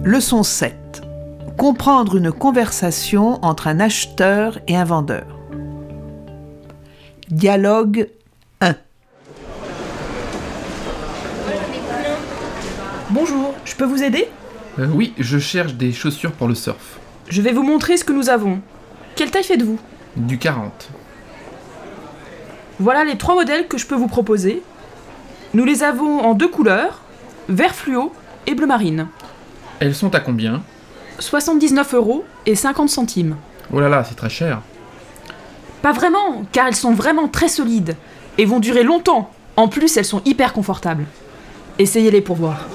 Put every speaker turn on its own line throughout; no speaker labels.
Leçon 7. Comprendre une conversation entre un acheteur et un vendeur. Dialogue 1.
Bonjour, je peux vous aider ?
Oui, je cherche des chaussures pour le surf.
Je vais vous montrer ce que nous avons. Quelle taille faites-vous ?
Du 40.
Voilà les 3 modèles que je peux vous proposer. Nous les avons en 2 couleurs, vert fluo et bleu marine.
Elles sont à combien ?
79,50 €.
Oh là là, c'est très cher.
Pas vraiment, car elles sont vraiment très solides et vont durer longtemps. En plus, elles sont hyper confortables. Essayez-les pour voir.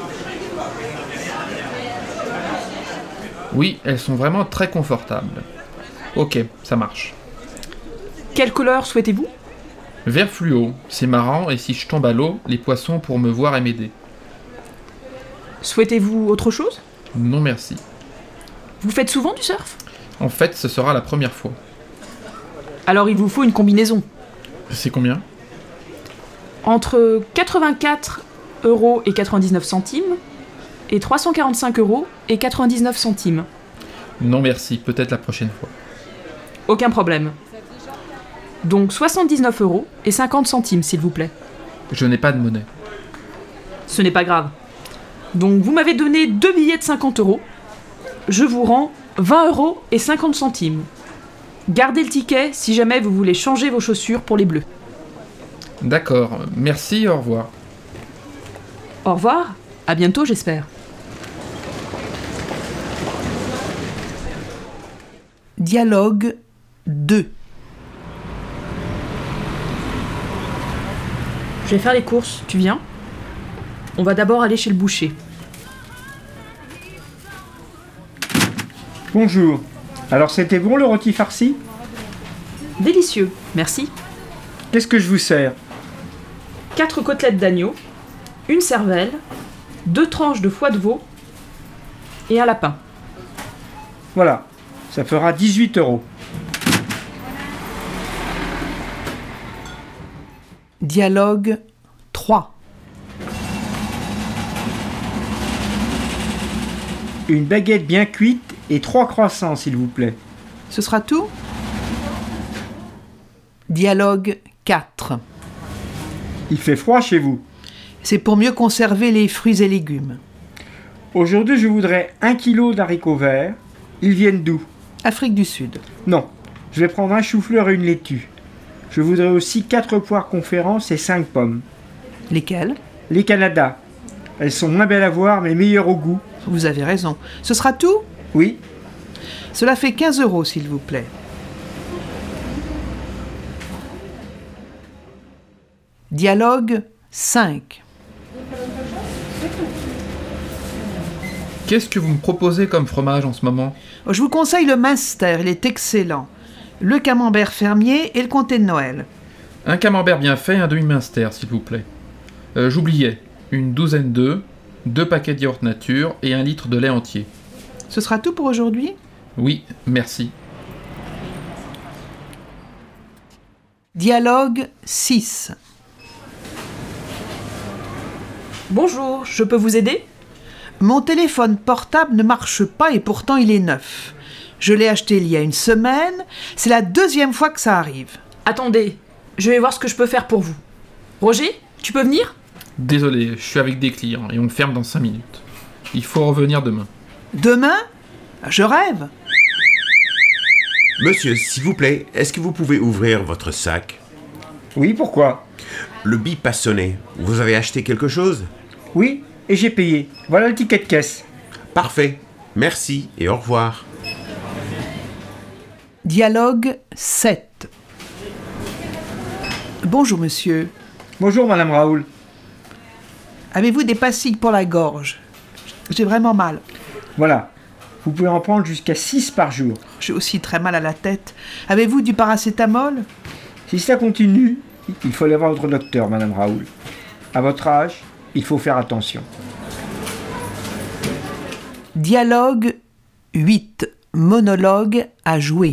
Oui, elles sont vraiment très confortables. Ok, ça marche.
Quelle couleur souhaitez-vous ?
Vert fluo, c'est marrant et si je tombe à l'eau, les poissons pourront me voir et m'aider.
Souhaitez-vous autre chose ?
Non merci.
Vous faites souvent du surf ?
En fait, ce sera la première fois.
Alors il vous faut une combinaison.
C'est combien ?
Entre 84,99 € et 345,99 €.
Non merci, peut-être la prochaine fois.
Aucun problème. Donc 79,50 €, s'il vous plaît.
Je n'ai pas de monnaie.
Ce n'est pas grave. Donc vous m'avez donné 2 billets de 50 €. Je vous rends 20,50 €. Gardez le ticket si jamais vous voulez changer vos chaussures pour les bleus.
D'accord, merci, au revoir.
Au revoir, à bientôt j'espère.
Dialogue 2.
Je vais faire les courses, tu viens ? On va d'abord aller chez le boucher.
Bonjour. Alors c'était bon le rôti farci ?
Délicieux, merci.
Qu'est-ce que je vous sers ?
4 côtelettes d'agneau, une cervelle, 2 tranches de foie de veau et un lapin.
Voilà, ça fera 18 €.
Dialogue 3.
Une baguette bien cuite et 3 croissants, s'il vous plaît.
Ce sera tout ? Dialogue 4.
Il fait froid chez vous.
C'est pour mieux conserver les fruits et légumes.
Aujourd'hui, je voudrais 1 kg d'haricots verts. Ils viennent d'où ?
Afrique du Sud.
Non, je vais prendre un chou-fleur et une laitue. Je voudrais aussi 4 poires conférences et 5 pommes.
Lesquels ?
Les Canada. Elles sont moins belles à voir, mais meilleures au goût.
Vous avez raison. Ce sera tout ?
Oui,
Cela fait 15 €, s'il vous plaît. Dialogue 5.
Qu'est-ce que vous me proposez comme fromage en ce moment ?
Je vous conseille le Munster, il est excellent. Le camembert fermier et le comté de Noël.
Un camembert bien fait, un demi-minster, s'il vous plaît. J'oubliais, une douzaine d'œufs, 2 paquets de yaourt nature et 1 litre de lait entier.
Ce sera tout pour aujourd'hui ?
Oui, merci.
Dialogue 6.
Bonjour, je peux vous aider ?
Mon téléphone portable ne marche pas et pourtant il est neuf. Je l'ai acheté il y a une semaine, c'est la 2e fois que ça arrive.
Attendez, je vais voir ce que je peux faire pour vous. Roger, tu peux venir ?
Désolé, je suis avec des clients et on ferme dans 5 minutes. Il faut revenir demain.
Demain ? Je rêve.
Monsieur, s'il vous plaît, est-ce que vous pouvez ouvrir votre sac ?
oui, pourquoi ?
Le bip a sonné. Vous avez acheté quelque chose ?
Oui, et j'ai payé. Voilà le ticket de caisse.
Parfait. Merci et au revoir.
Dialogue 7. Bonjour monsieur.
Bonjour Madame Raoul.
Avez-vous des pastilles pour la gorge ? J'ai vraiment mal.
Voilà, vous pouvez en prendre jusqu'à 6 par jour.
J'ai aussi très mal à la tête. Avez-vous du paracétamol ?
Si ça continue, il faut aller voir votre docteur, Madame Raoul. À votre âge, il faut faire attention.
Dialogue 8. Monologue à jouer.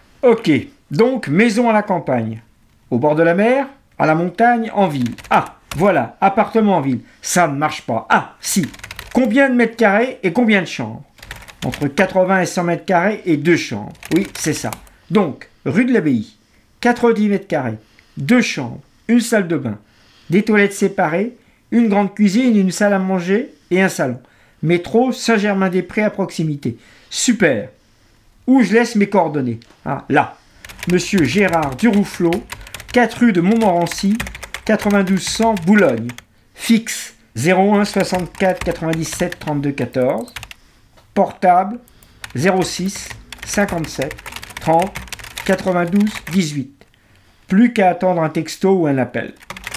Ok, donc maison à la campagne. Au bord de la mer, à la montagne, en ville. Ah, Voilà, appartement en ville. Ça ne marche pas. Ah, si. Combien de mètres carrés et combien de chambres? Entre 80 et 100 mètres carrés et 2 chambres. Oui, c'est ça. Donc, rue de l'Abbaye, 90 mètres carrés, 2 chambres, une salle de bain, des toilettes séparées, une grande cuisine, une salle à manger et un salon. Métro Saint-Germain-des-Prés à proximité. Super. Où je laisse mes coordonnées? Ah, là. Monsieur Gérard Durouflot, 4 rue de Montmorency, 92 100 Boulogne. Fixe 01 64 97 32 14. Portable 06 57 30 92 18. Plus qu'à attendre un texto ou un appel.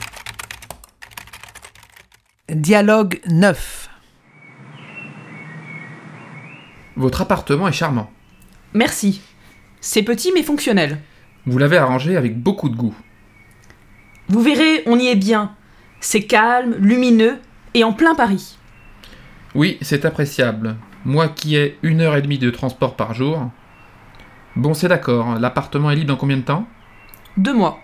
Dialogue 9.
Votre appartement est charmant.
Merci. C'est petit mais fonctionnel.
Vous l'avez arrangé avec beaucoup de goût.
Vous verrez, on y est bien. C'est calme, lumineux et en plein Paris.
Oui, c'est appréciable. Moi qui ai 1h30 de transport par jour. Bon, c'est d'accord. L'appartement est libre dans combien de temps?
2 mois.